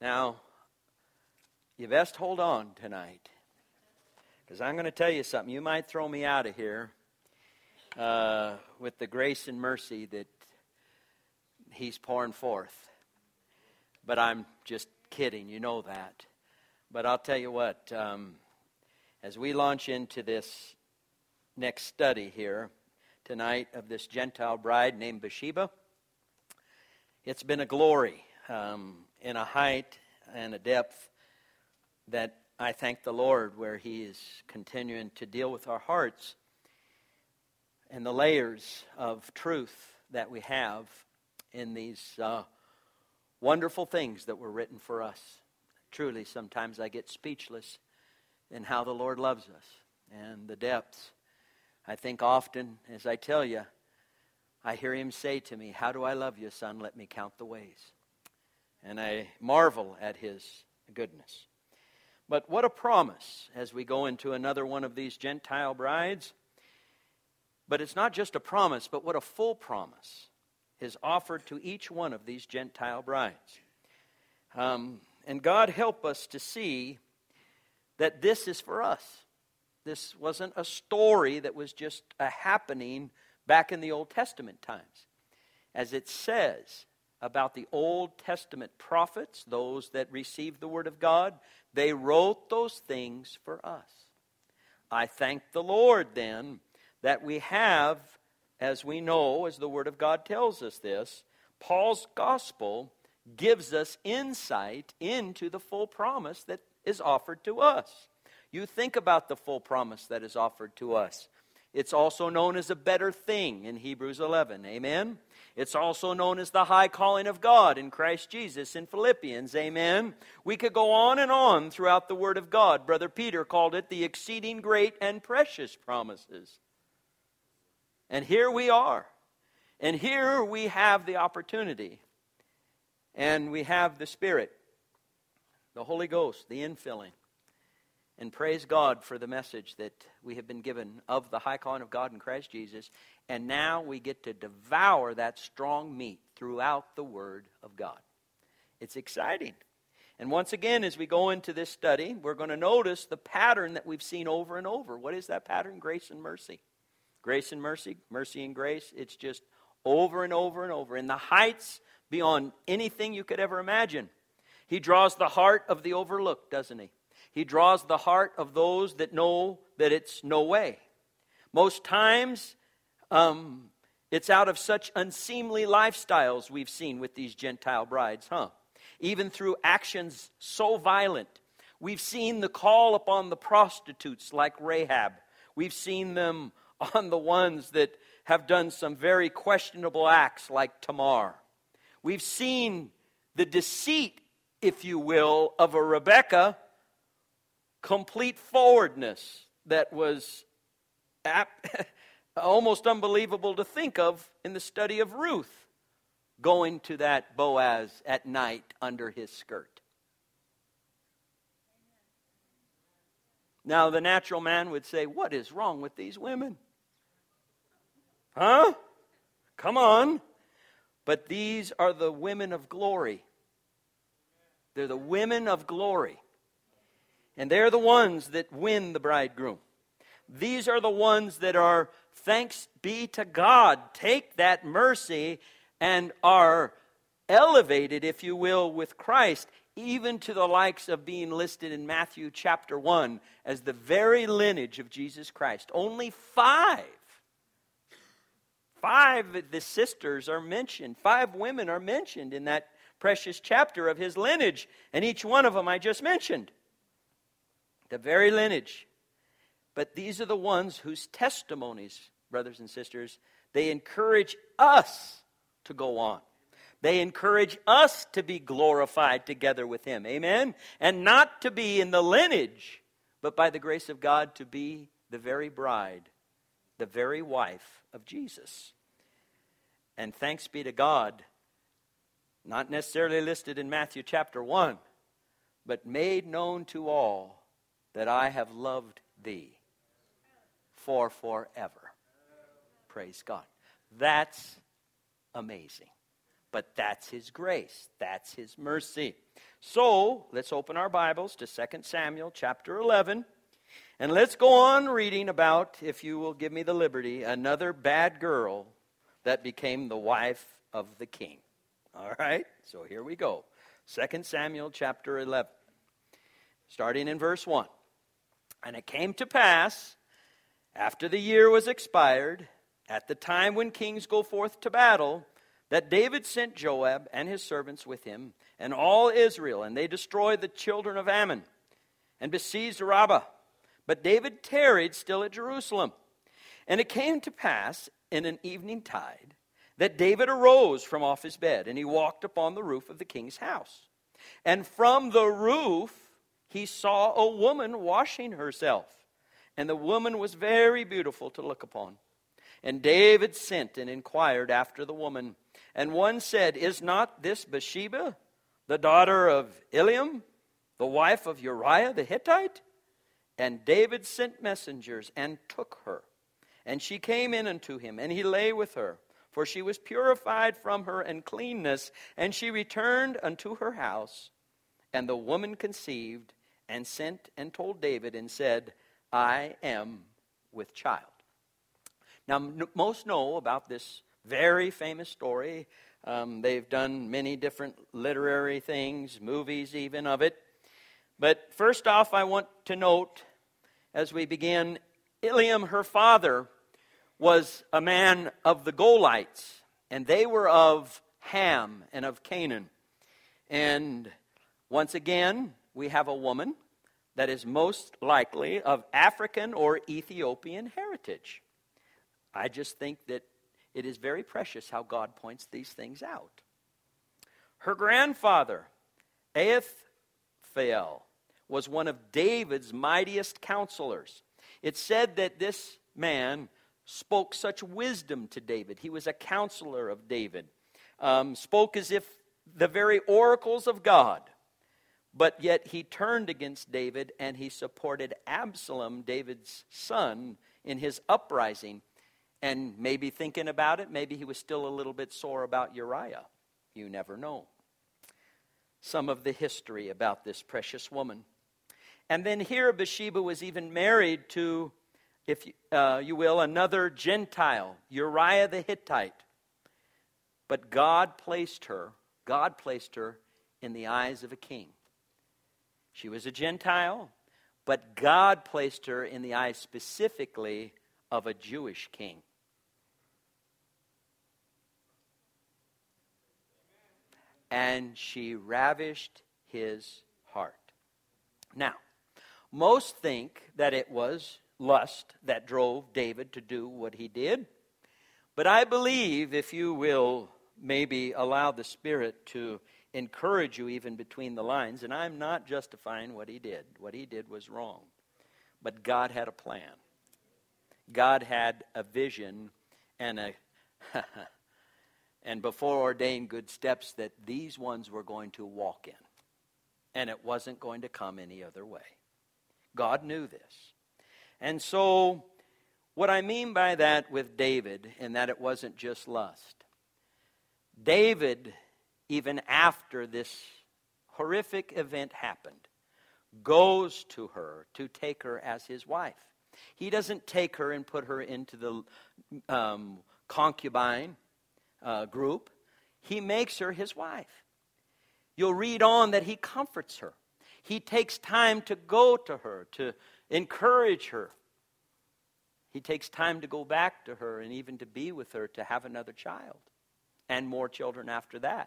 Now, you best hold on tonight, because I'm going to tell you something. You might throw me out of here with the grace and mercy that He's pouring forth. But I'm just kidding, you know that. But I'll tell you what, as we launch into this next study here tonight of this Gentile bride named Bathsheba, it's been a glory in a height and a depth that I thank the Lord, where He is continuing to deal with our hearts and the layers of truth that we have in these wonderful things that were written for us. Truly, sometimes I get speechless in how the Lord loves us and the depths. I think often, as I tell you, I hear Him say to me, "How do I love you, son? Let me count the ways." And I marvel at His goodness. But what a promise as we go into another one of these Gentile brides. But it's not just a promise, but what a full promise is offered to each one of these Gentile brides. And God help us to see that this is for us. This wasn't a story that was just a happening back in the Old Testament times. As it says about the Old Testament prophets, those that received the Word of God, they wrote those things for us. I thank the Lord then that we have, as we know, as the Word of God tells us this, Paul's gospel gives us insight into the full promise that is offered to us. You think about the full promise that is offered to us. It's also known as a better thing in Hebrews 11. Amen? It's also known as the high calling of God in Christ Jesus in Philippians. Amen? We could go on throughout the Word of God. Brother Peter called it the exceeding great and precious promises. And here we are. And here we have the opportunity. And we have the Spirit, the Holy Ghost, the infilling. And praise God for the message that we have been given of the high calling of God in Christ Jesus. And now we get to devour that strong meat throughout the Word of God. It's exciting. And once again, as we go into this study, we're going to notice the pattern that we've seen over and over. What is that pattern? Grace and mercy. Grace and mercy, mercy and grace. It's just over and over and over. In the heights beyond anything you could ever imagine. He draws the heart of the overlooked, doesn't He? He draws the heart of those that know that it's no way. Most times, it's out of such unseemly lifestyles we've seen with these Gentile brides, Even through actions so violent. We've seen the call upon the prostitutes like Rahab. We've seen them on the ones that have done some very questionable acts like Tamar. We've seen the deceit, if you will, of a Rebekah, complete forwardness that was almost unbelievable to think of in the study of Ruth, going to that Boaz at night under his skirt. Now the natural man would say, what is wrong with these women? Huh? Come on. But these are the women of glory. They're the women of glory. And they're the ones that win the bridegroom. These are the ones that are, thanks be to God, take that mercy and are elevated, if you will, with Christ, even to the likes of being listed in Matthew chapter 1 as the very lineage of Jesus Christ. Only five of the sisters are mentioned. 5 women are mentioned in that precious chapter of His lineage. And each one of them I just mentioned. The very lineage. But these are the ones whose testimonies, brothers and sisters, they encourage us to go on. They encourage us to be glorified together with Him. Amen? And not to be in the lineage, but by the grace of God to be the very bride, the very wife of Jesus. And thanks be to God, not necessarily listed in Matthew chapter 1, but made known to all that I have loved thee for forever. Praise God. That's amazing. But that's His grace. That's His mercy. So, let's open our Bibles to 2 Samuel chapter 11. And let's go on reading about, if you will give me the liberty, another bad girl that became the wife of the king. All right, so here we go. 2 Samuel chapter 11, starting in verse 1. And it came to pass, after the year was expired, at the time when kings go forth to battle, that David sent Joab and his servants with him, and all Israel, and they destroyed the children of Ammon, and besieged Rabbah. But David tarried still at Jerusalem. And it came to pass in an evening tide, that David arose from off his bed, and he walked upon the roof of the king's house. And from the roof he saw a woman washing herself, and the woman was very beautiful to look upon. And David sent and inquired after the woman. And one said, Is not this Bathsheba, the daughter of Eliam, the wife of Uriah the Hittite? And David sent messengers and took her. And she came in unto him, and he lay with her. For she was purified from her uncleanness, and she returned unto her house. And the woman conceived, and sent and told David, and said, I am with child. Now, most know about this very famous story. They've done many different literary things, movies even of it. But first off, I want to note, as we begin, Eliam, her father, was a man of the Golites, and they were of Ham and of Canaan. And once again, we have a woman that is most likely of African or Ethiopian heritage. I just think that it is very precious how God points these things out. Her grandfather, Ahithophel, was one of David's mightiest counselors. It's said that this man spoke such wisdom to David. He was a counselor of David. Spoke as if the very oracles of God. But yet he turned against David, and he supported Absalom, David's son, in his uprising. And maybe thinking about it, maybe he was still a little bit sore about Uriah. You never know. Some of the history about this precious woman. And then here Bathsheba was even married to, if you will, another Gentile, Uriah the Hittite. But God placed her in the eyes of a king. She was a Gentile, but God placed her in the eyes specifically of a Jewish king. And she ravished his heart. Now, most think that it was lust that drove David to do what he did. But I believe, if you will maybe allow the Spirit to encourage you even between the lines, and I'm not justifying what he did. What he did was wrong. But God had a plan. God had a vision and and before ordained good steps that these ones were going to walk in. And it wasn't going to come any other way. God knew this. And so, what I mean by that with David, and that it wasn't just lust. David, even after this horrific event happened, goes to her to take her as his wife. He doesn't take her and put her into the concubine group. He makes her his wife. You'll read on that he comforts her. He takes time to go to her, to encourage her. He takes time to go back to her and even to be with her, to have another child and more children after that.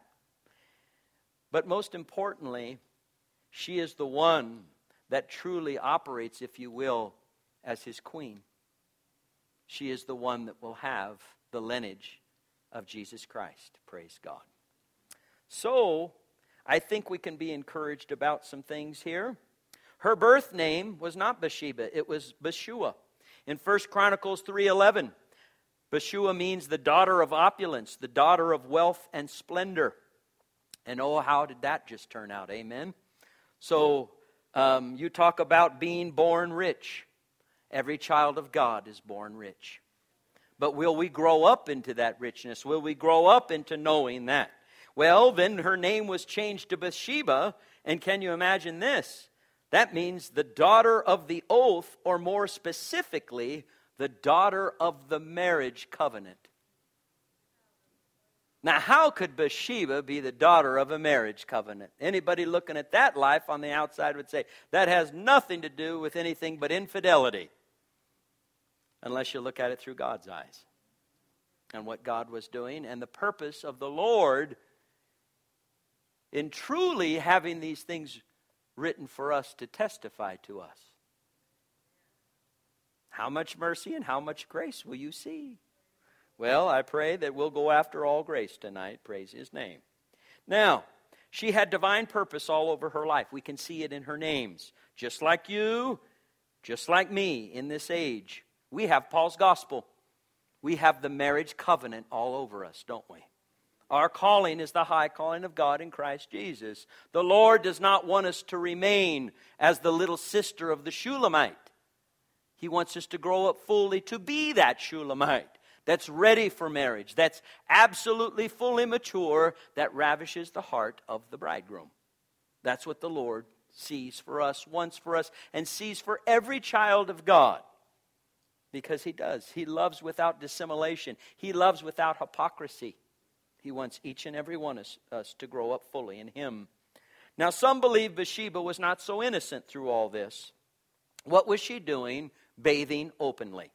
But most importantly, she is the one that truly operates, if you will, as his queen. She is the one that will have the lineage of Jesus Christ. Praise God. So, I think we can be encouraged about some things here. Her birth name was not Bathsheba, it was Bathshua. In 1 Chronicles 3:11, Bathshua means the daughter of opulence, the daughter of wealth and splendor. And oh, how did that just turn out? Amen. So, you talk about being born rich. Every child of God is born rich. But will we grow up into that richness? Will we grow up into knowing that? Well, then her name was changed to Bathsheba, And can you imagine this? That means the daughter of the oath, or more specifically, the daughter of the marriage covenant. Now, how could Bathsheba be the daughter of a marriage covenant? Anybody looking at that life on the outside would say, that has nothing to do with anything but infidelity. Unless you look at it through God's eyes. And what God was doing, and the purpose of the Lord in truly having these things written for us to testify to us. How much mercy and how much grace will you see? Well, I pray that we'll go after all grace tonight. Praise His name. Now, she had divine purpose all over her life. We can see it in her names. Just like you, just like me in this age. We have Paul's gospel. We have the marriage covenant all over us, don't we? Our calling is the high calling of God in Christ Jesus. The Lord does not want us to remain as the little sister of the Shulamite. He wants us to grow up fully to be that Shulamite that's ready for marriage, that's absolutely fully mature, that ravishes the heart of the bridegroom. That's what the Lord sees for us, wants for us, and sees for every child of God. Because He does. He loves without dissimulation. He loves without hypocrisy. He wants each and every one of us to grow up fully in Him. Now, some believe Bathsheba was not so innocent through all this. What was she doing bathing openly?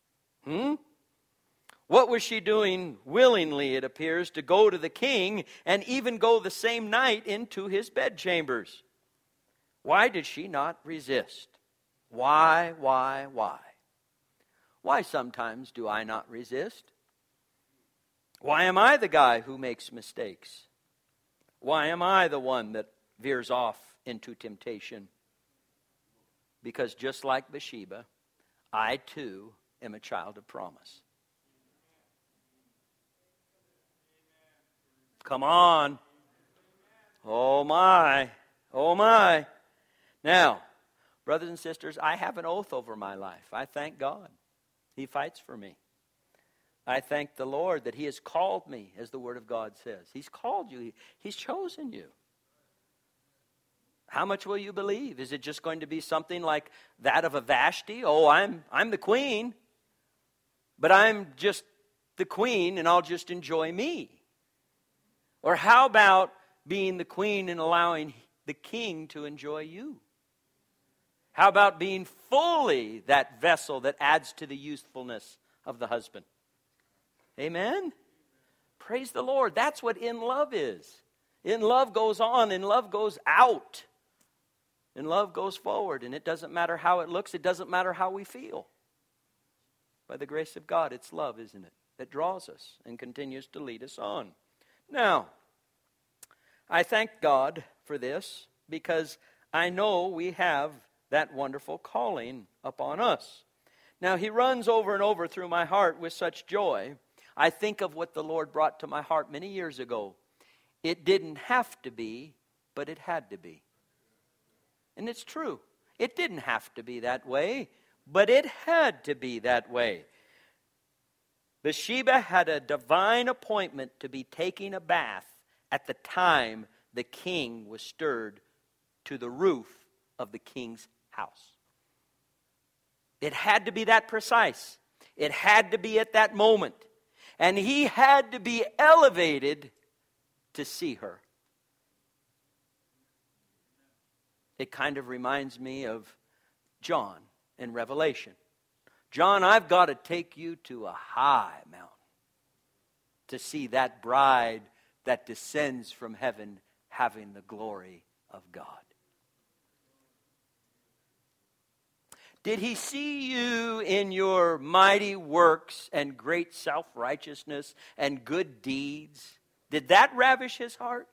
What was she doing willingly, it appears, to go to the king and even go the same night into his bedchambers? Why did she not resist? Why? Why sometimes do I not resist? Why am I the guy who makes mistakes? Why am I the one that veers off into temptation? Because just like Bathsheba, I too am a child of promise. Come on. Oh my. Oh my. Now, brothers and sisters, I have an oath over my life. I thank God. He fights for me. I thank the Lord that He has called me, as the Word of God says. He's called you. He's chosen you. How much will you believe? Is it just going to be something like that of a Vashti? Oh, I'm the queen, but I'm just the queen and I'll just enjoy me. Or how about being the queen and allowing the king to enjoy you? How about being fully that vessel that adds to the usefulness of the husband? Amen? Praise the Lord. That's what in love is. In love goes on. In love goes out. In love goes forward. And it doesn't matter how it looks. It doesn't matter how we feel. By the grace of God, it's love, isn't it? That draws us and continues to lead us on. Now, I thank God for this because I know we have that wonderful calling upon us. Now, He runs over and over through my heart with such joy. I think of what the Lord brought to my heart many years ago. It didn't have to be, but it had to be. And it's true. It didn't have to be that way, but it had to be that way. Bathsheba had a divine appointment to be taking a bath at the time the king was stirred to the roof of the king's house. It had to be that precise. It had to be at that moment. And he had to be elevated to see her. It kind of reminds me of John in Revelation. John, I've got to take you to a high mountain to see that bride that descends from heaven having the glory of God. Did he see you in your mighty works and great self-righteousness and good deeds? Did that ravish his heart?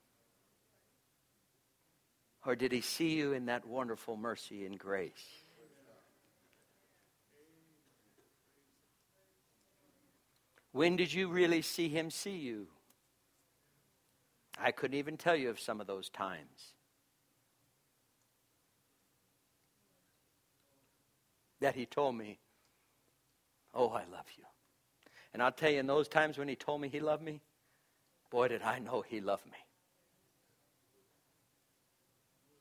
Or did he see you in that wonderful mercy and grace? When did you really see him see you? I couldn't even tell you of some of those times. That he told me, oh, I love you. And I'll tell you, in those times when he told me he loved me, boy, did I know he loved me.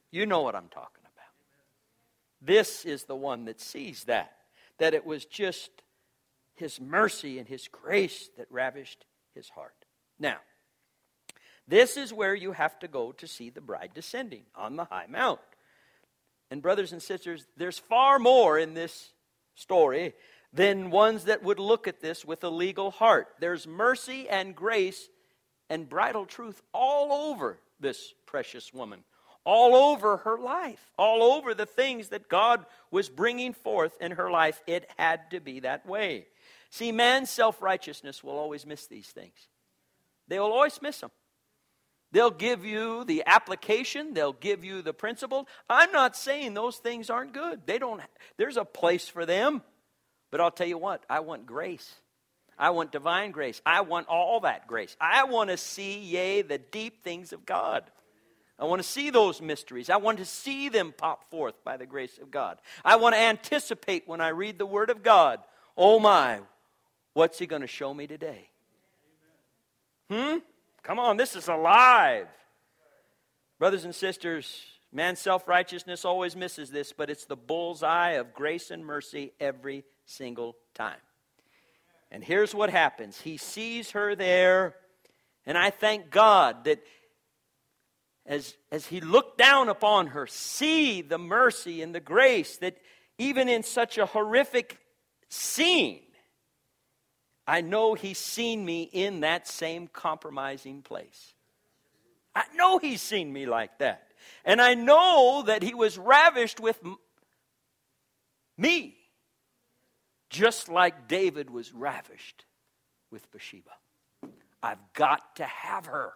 You know what I'm talking about. This is the one that sees that it was just His mercy and His grace that ravished His heart. Now, this is where you have to go to see the bride descending on the high mount. And brothers and sisters, there's far more in this story than ones that would look at this with a legal heart. There's mercy and grace and bridal truth all over this precious woman, all over her life, all over the things that God was bringing forth in her life. It had to be that way. See, man's self-righteousness will always miss these things. They will always miss them. They'll give you the application. They'll give you the principle. I'm not saying those things aren't good. There's a place for them. But I'll tell you what, I want grace. I want divine grace. I want all that grace. I want to see, yea, the deep things of God. I want to see those mysteries. I want to see them pop forth by the grace of God. I want to anticipate when I read the Word of God, oh my, what's He going to show me today? Come on, this is alive. Brothers and sisters, man's self-righteousness always misses this, but it's the bullseye of grace and mercy every single time. And here's what happens. He sees her there, and I thank God that as He looked down upon her, see the mercy and the grace that even in such a horrific scene, I know He's seen me in that same compromising place. I know He's seen me like that. And I know that He was ravished with me, just like David was ravished with Bathsheba. I've got to have her.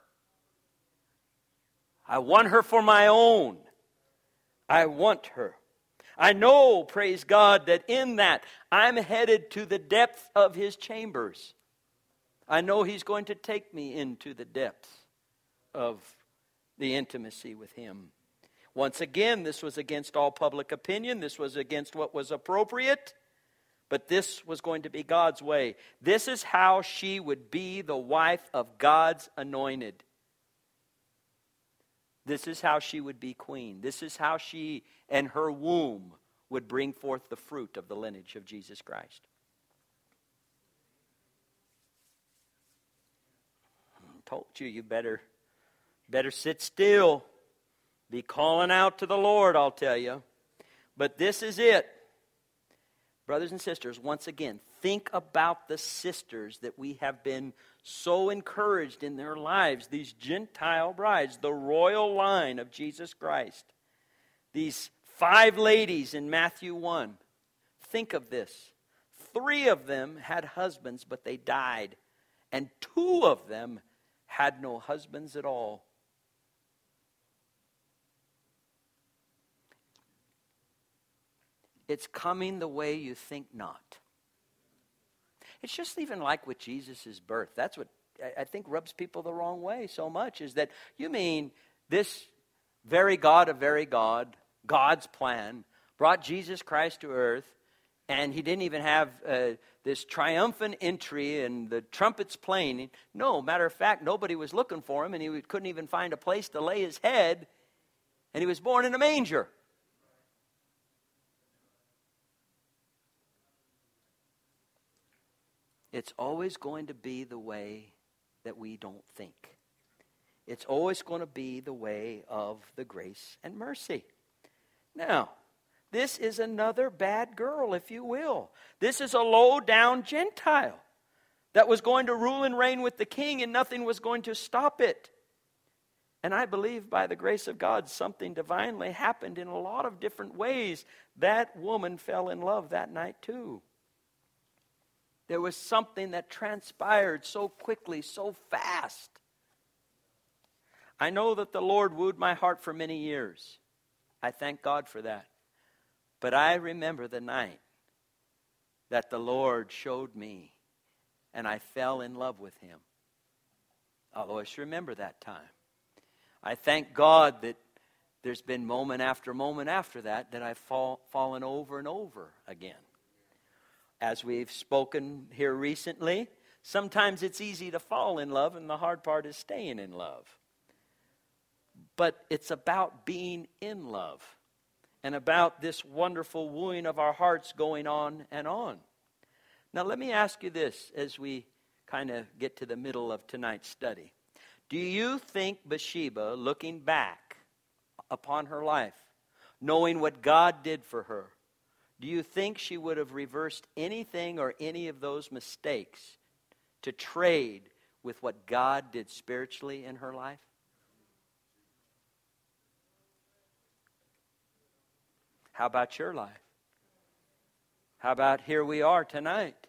I want her for my own. I want her. I know, praise God, that in that I'm headed to the depth of His chambers. I know He's going to take me into the depths of the intimacy with Him. Once again, this was against all public opinion. This was against what was appropriate. But this was going to be God's way. This is how she would be the wife of God's anointed. This is how she would be queen. This is how she and her womb would bring forth the fruit of the lineage of Jesus Christ. I told you, you better sit still. Be calling out to the Lord, I'll tell you. But this is it. Brothers and sisters, once again, think about the sisters that we have been so encouraged in their lives, these Gentile brides, the royal line of Jesus Christ. These 5 ladies in Matthew 1. Think of this. 3 of them had husbands, but they died. And 2 of them had no husbands at all. It's coming the way you think not. It's just even like with Jesus' birth. That's what I think rubs people the wrong way so much, is that you mean this very God of very God, God's plan, brought Jesus Christ to earth, and He didn't even have this triumphant entry and the trumpets playing. No, matter of fact, nobody was looking for Him, and He couldn't even find a place to lay His head, and He was born in a manger. It's always going to be the way that we don't think. It's always going to be the way of the grace and mercy. Now, this is another bad girl, if you will. This is a low-down Gentile that was going to rule and reign with the king, and nothing was going to stop it. And I believe by the grace of God, something divinely happened in a lot of different ways. That woman fell in love that night too. There was something that transpired so quickly, so fast. I know that the Lord wooed my heart for many years. I thank God for that. But I remember the night that the Lord showed me, and I fell in love with Him. I'll always remember that time. I thank God that there's been moment after that I've fallen over and over again. As we've spoken here recently, sometimes it's easy to fall in love, and the hard part is staying in love. but it's about being in love and about this wonderful wooing of our hearts going on and on. Now let me ask you this as we kind of get to the middle of tonight's study. Do you think Bathsheba, looking back upon her life, knowing what God did for her, do you think she would have reversed anything or any of those mistakes to trade with what God did spiritually in her life? How about your life? How about here we are tonight?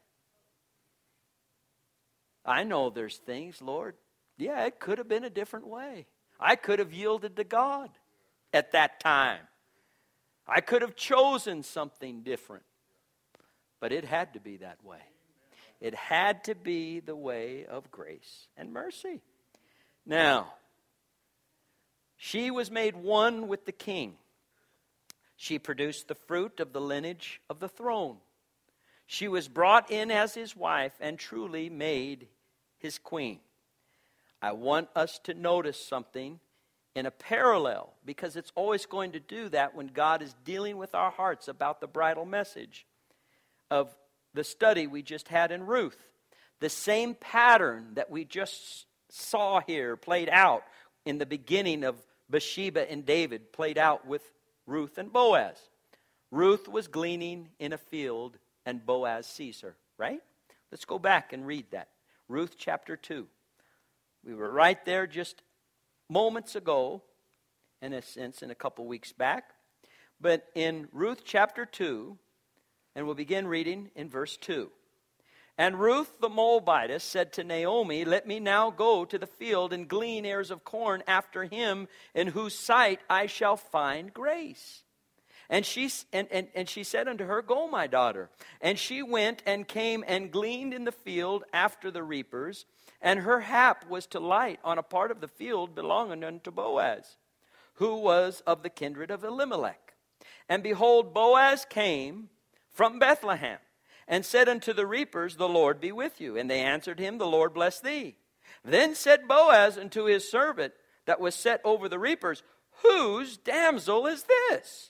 I know there's things, Lord. Yeah, it could have been a different way. I could have yielded to God at that time. I could have chosen something different. But it had to be that way. It had to be the way of grace and mercy. Now, she was made one with the king. She produced the fruit of the lineage of the throne. She was brought in as his wife and truly made his queen. I want us to notice something in a parallel, because it's always going to do that when God is dealing with our hearts about the bridal message of the study we just had in Ruth. The same pattern that we just saw here played out in the beginning of Bathsheba and David played out with Ruth and Boaz. Ruth was gleaning in a field and Boaz sees her, right? Let's go back and read that. Ruth chapter 2. We were right there just moments ago, in a sense, in a couple weeks back. But in Ruth chapter 2, and we'll begin reading in verse 2. And Ruth the Moabitess said to Naomi, let me now go to the field and glean ears of corn after him in whose sight I shall find grace. And she said unto her, go, my daughter. And she went and came and gleaned in the field after the reapers, and her hap was to light on a part of the field belonging unto Boaz, who was of the kindred of Elimelech. And behold, Boaz came from Bethlehem, and said unto the reapers, the Lord be with you. And they answered him, the Lord bless thee. Then said Boaz unto his servant that was set over the reapers, whose damsel is this?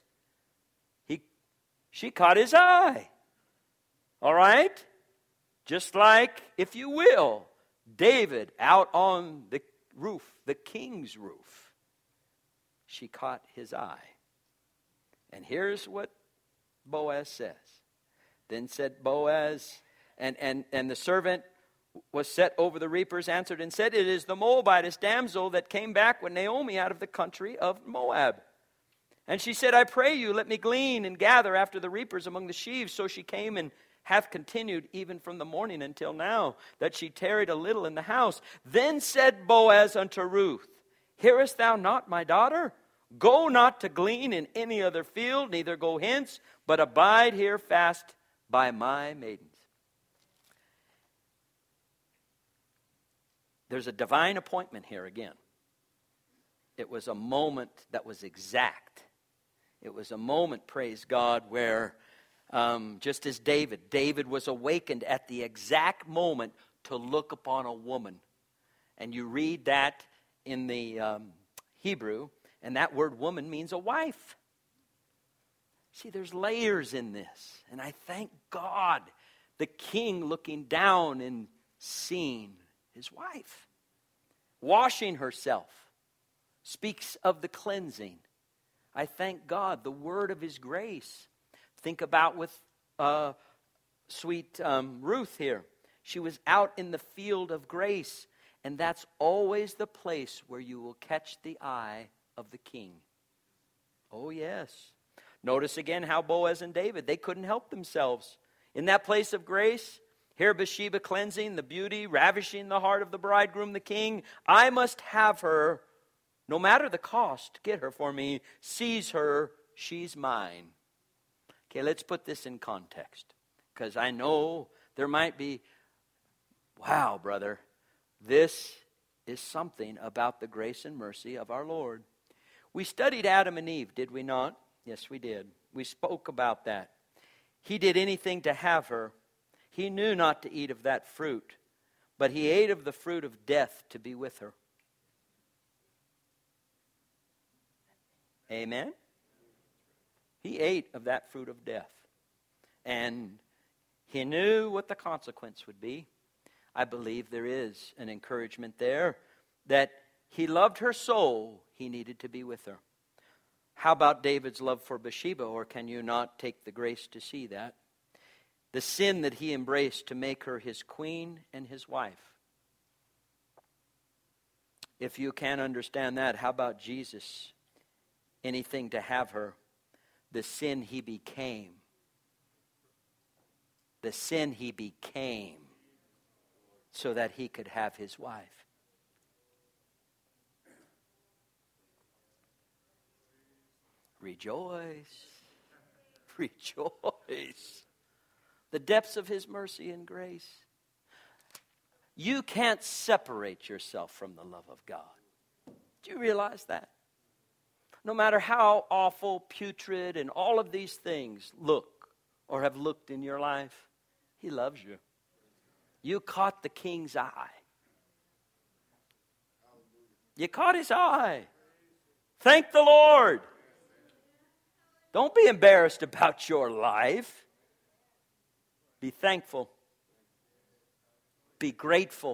She caught his eye. All right? Just like, if you will, David out on the roof, the king's roof. She caught his eye. And here's what Boaz says. Then said Boaz, and the servant was set over the reapers, answered and said, it is the Moabitess damsel that came back with Naomi out of the country of Moab. And she said, I pray you, let me glean and gather after the reapers among the sheaves. So she came and hath continued even from the morning until now, that she tarried a little in the house. Then said Boaz unto Ruth, hearest thou not, my daughter? Go not to glean in any other field, neither go hence, but abide here fast by my maidens. There's a divine appointment here again. It was a moment that was exact. It was a moment, praise God, where just as David was awakened at the exact moment to look upon a woman. And you read that in the Hebrew, and that word woman means a wife. See, there's layers in this. And I thank God, the king looking down and seeing his wife. Washing herself speaks of the cleansing. I thank God, the word of his grace. Think about with sweet Ruth here. She was out in the field of grace. And that's always the place where you will catch the eye of the king. Oh, yes. Notice again how Boaz and David, they couldn't help themselves. In that place of grace, here Bathsheba cleansing the beauty, ravishing the heart of the bridegroom, the king. I must have her, no matter the cost, get her for me. Seize her, she's mine. Okay, let's put this in context. Because I know there might be, wow, brother, this is something about the grace and mercy of our Lord. We studied Adam and Eve, did we not? Yes, we did. We spoke about that. He did anything to have her. He knew not to eat of that fruit, but he ate of the fruit of death to be with her. Amen? He ate of that fruit of death. And he knew what the consequence would be. I believe there is an encouragement there that he loved her so he needed to be with her. How about David's love for Bathsheba, or can you not take the grace to see that? The sin that he embraced to make her his queen and his wife. If you can't understand that, how about Jesus? Anything to have her. The sin he became. The sin he became so that he could have his wife. Rejoice. Rejoice. The depths of his mercy and grace. You can't separate yourself from the love of God. Do you realize that? No matter how awful, putrid, and all of these things look or have looked in your life, he loves you. You caught the king's eye. You caught his eye. Thank the Lord. Don't be embarrassed about your life. Be thankful. Be grateful.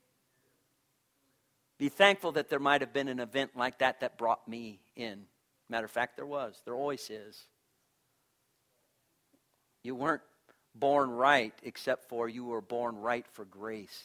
Be thankful that there might have been an event like that brought me in. Matter of fact, there was. There always is. You weren't born right except for you were born right for grace.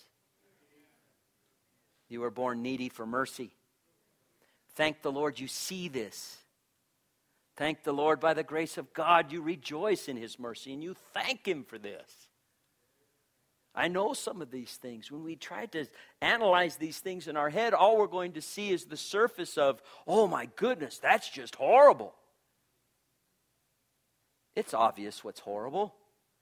You were born needy for mercy. Thank the Lord you see this. Thank the Lord by the grace of God you rejoice in his mercy and you thank him for this. I know some of these things. When we try to analyze these things in our head, all we're going to see is the surface of, oh my goodness, that's just horrible. It's obvious what's horrible.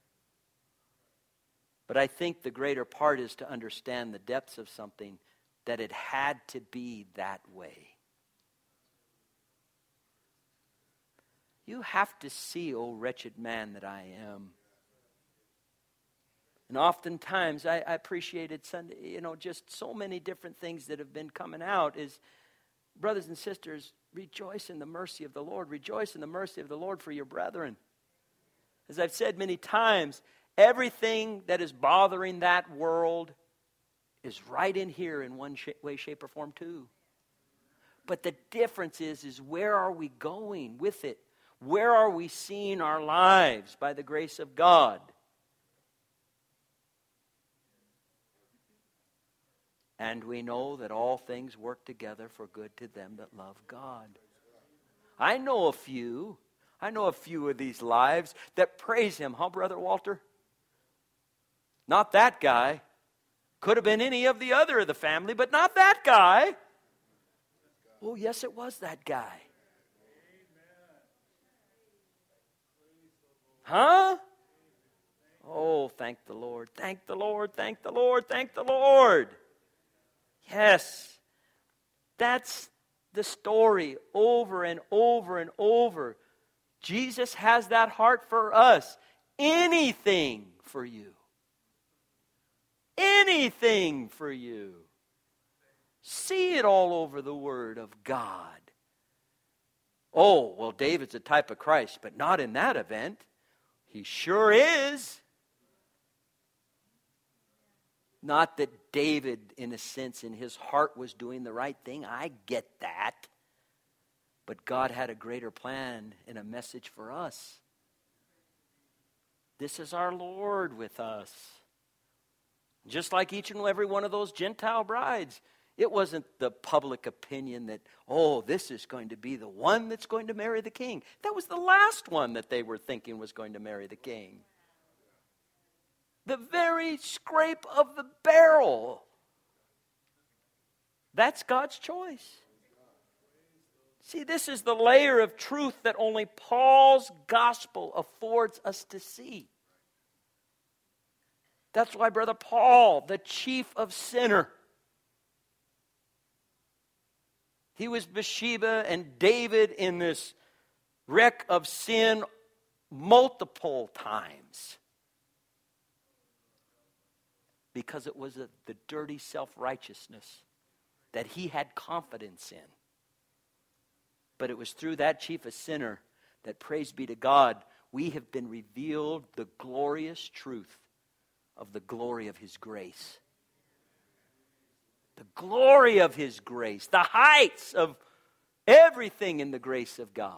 But I think the greater part is to understand the depths of something, that it had to be that way. You have to see, oh wretched man that I am. And oftentimes, I appreciated Sunday, just so many different things that have been coming out is, brothers and sisters, rejoice in the mercy of the Lord. Rejoice in the mercy of the Lord for your brethren. As I've said many times, everything that is bothering that world is right in here in one way, shape, or form too. But the difference is where are we going with it? Where are we seeing our lives by the grace of God? And we know that all things work together for good to them that love God. I know a few of these lives that praise him. Huh, Brother Walter? Not that guy. Could have been any of the other of the family, but not that guy. Oh, yes, it was that guy. Huh? Oh, thank the Lord. Thank the Lord. Thank the Lord. Thank the Lord. Yes. That's the story over and over and over. Jesus has that heart for us. Anything for you. Anything for you. See it all over the Word of God. Oh, well, David's a type of Christ, but not in that event. He sure is. Not that David, in a sense, in his heart was doing the right thing. I get that. But God had a greater plan and a message for us. This is our Lord with us. Just like each and every one of those Gentile brides. It wasn't the public opinion that, oh, this is going to be the one that's going to marry the king. That was the last one that they were thinking was going to marry the king. The very scrape of the barrel. That's God's choice. See, this is the layer of truth that only Paul's gospel affords us to see. That's why Brother Paul, the chief of sinner, he was Bathsheba and David in this wreck of sin multiple times. Because it was the dirty self-righteousness that he had confidence in. But it was through that chiefest sinner that, praise be to God, we have been revealed the glorious truth of the glory of His grace. The glory of His grace. The heights of everything in the grace of God.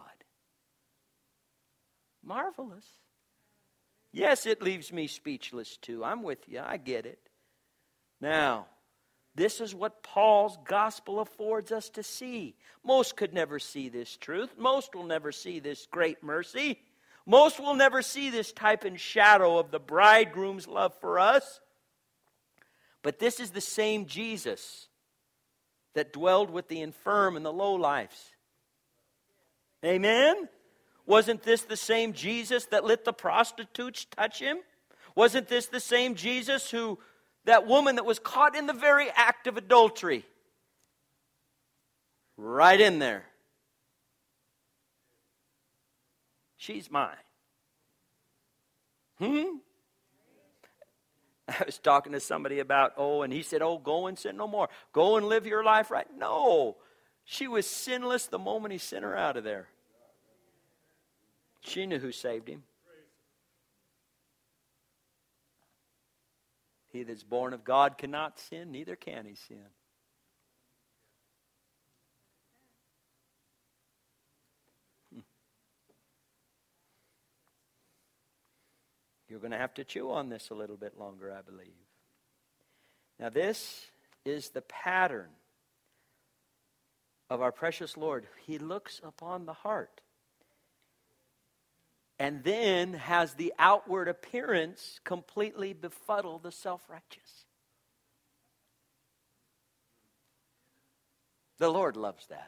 Marvelous. Yes, it leaves me speechless too. I'm with you. I get it. Now, this is what Paul's gospel affords us to see. Most could never see this truth. Most will never see this great mercy. Most will never see this type and shadow of the bridegroom's love for us. But this is the same Jesus that dwelled with the infirm and the lowlifes. Amen? Wasn't this the same Jesus that let the prostitutes touch Him? Wasn't this the same Jesus who, that woman that was caught in the very act of adultery? Right in there. She's mine. I was talking to somebody about, and he said, go and sin no more. Go and live your life right. No. She was sinless the moment he sent her out of there. She knew who saved him. He that's born of God cannot sin, neither can he sin. You're going to have to chew on this a little bit longer, I believe. Now, this is the pattern of our precious Lord. He looks upon the heart and then has the outward appearance completely befuddle the self-righteous. The Lord loves that.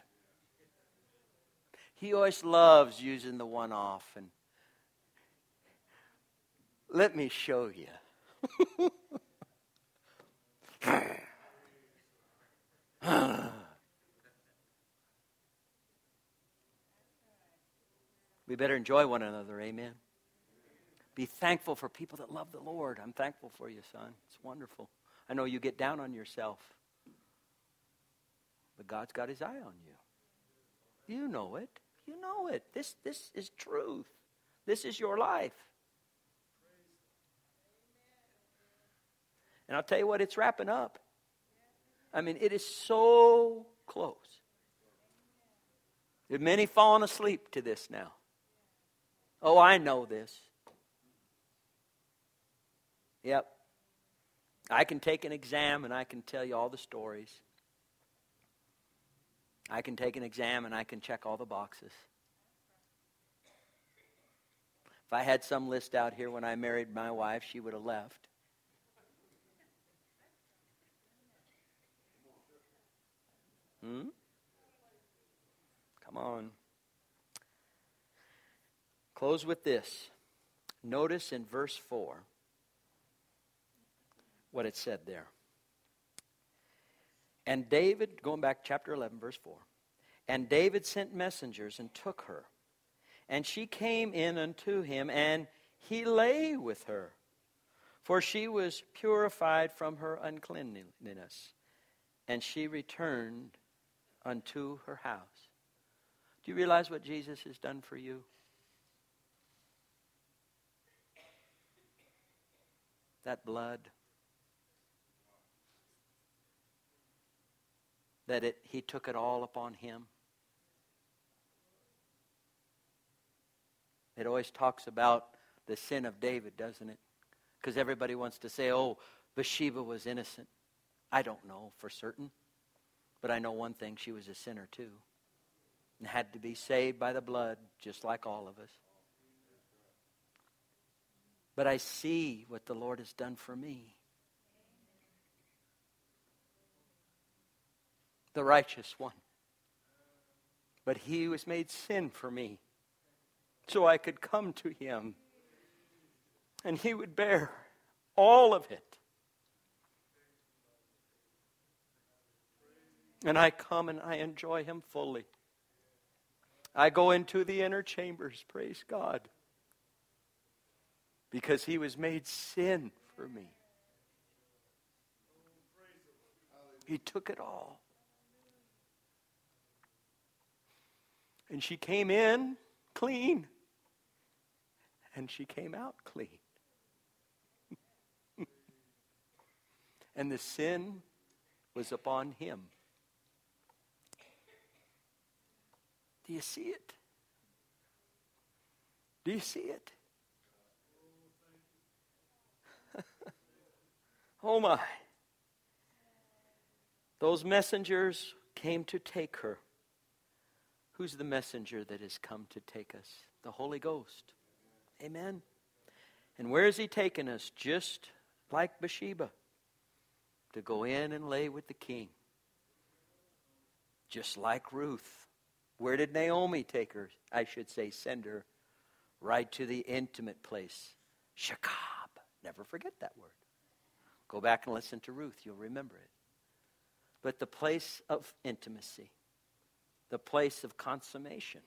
He always loves using the one-off. And let me show you. We better enjoy one another, amen? Be thankful for people that love the Lord. I'm thankful for you, son. It's wonderful. I know you get down on yourself, but God's got His eye on you. You know it. You know it. This is truth. This is your life. And I'll tell you what, it's wrapping up. I mean, it is so close. There have many fallen asleep to this now. Oh, I know this. Yep. I can take an exam and I can tell you all the stories. I can take an exam and I can check all the boxes. If I had some list out here when I married my wife, she would have left. Come on. Close with this. Notice in verse 4 what it said there. And David, going back chapter 11, verse 4. And David sent messengers and took her. And she came in unto him, and he lay with her. For she was purified from her uncleanness. And she returned unto her house. Do you realize what Jesus has done for you? That blood. He took it all upon Him. It always talks about the sin of David, doesn't it? Because everybody wants to say, Bathsheba was innocent. I don't know for certain. But I know one thing, she was a sinner too. And had to be saved by the blood, just like all of us. But I see what the Lord has done for me. The righteous one. But He was made sin for me, so I could come to Him. And He would bear all of it. And I come and I enjoy Him fully. I go into the inner chambers, praise God. Because He was made sin for me. He took it all. And she came in clean. And she came out clean. And the sin was upon him. Do you see it? Do you see it? Oh my. Those messengers came to take her. Who's the messenger that has come to take us? The Holy Ghost. Amen. And where is he taking us? Just like Bathsheba. To go in and lay with the king. Just like Ruth. Where did Naomi take her? I should say send her. Right to the intimate place. Shekab. Never forget that word. Go back and listen to Ruth. You'll remember it. But the place of intimacy. The place of consummation.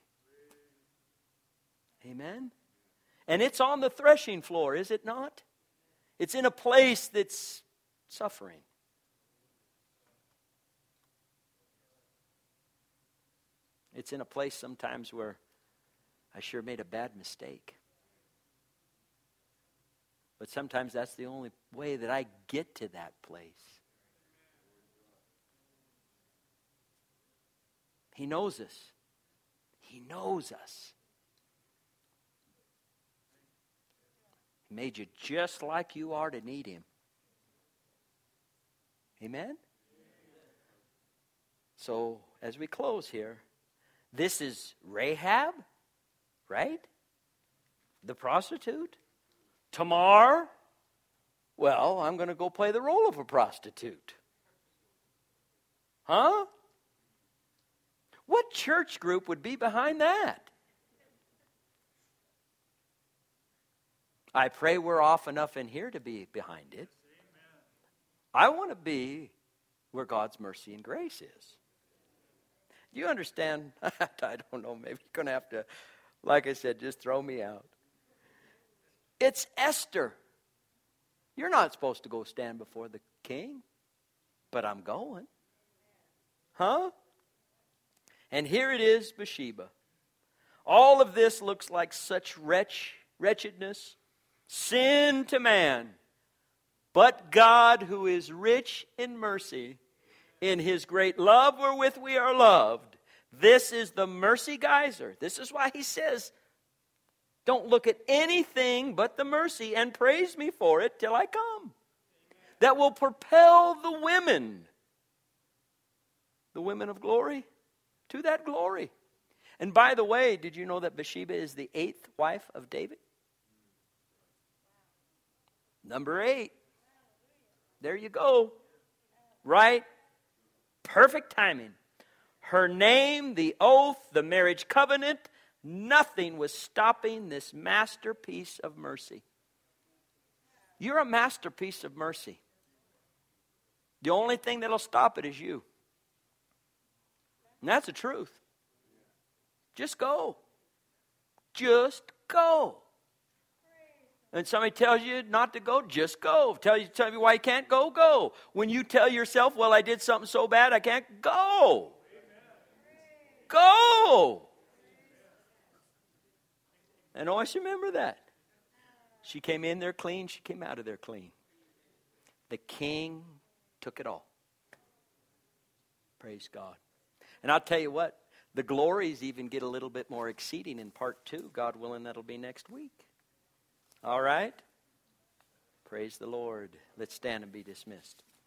Amen? And it's on the threshing floor, is it not? It's in a place that's suffering. It's in a place sometimes where I sure made a bad mistake. But sometimes that's the only way that I get to that place. He knows us. He knows us. He made you just like you are to need him. Amen? So, as we close here, this is Rahab, right? The prostitute. Tamar, well, I'm going to go play the role of a prostitute. Huh? What church group would be behind that? I pray we're off enough in here to be behind it. I want to be where God's mercy and grace is. Do you understand? I don't know. Maybe you're going to have to, like I said, just throw me out. It's Esther. You're not supposed to go stand before the king, but I'm going. Huh? And here it is, Bathsheba. All of this looks like such wretchedness, sin to man. But God, who is rich in mercy, in his great love wherewith we are loved, this is the mercy geyser. This is why he says, don't look at anything but the mercy and praise me for it till I come. That will propel the women of glory, to that glory. And by the way, did you know that Bathsheba is the 8th wife of David? Number 8. There you go. Right? Perfect timing. Her name, the oath, the marriage covenant, nothing was stopping this masterpiece of mercy. You're a masterpiece of mercy. The only thing that'll stop it is you. And that's the truth. Just go. Just go. And somebody tells you not to go, just go. Tell you why you can't go, go. When you tell yourself, well, I did something so bad, I can't go. Go. And always remember that. She came in there clean, she came out of there clean. The king took it all. Praise God. And I'll tell you what, the glories even get a little bit more exceeding in part 2. God willing, that'll be next week. All right? Praise the Lord. Let's stand and be dismissed.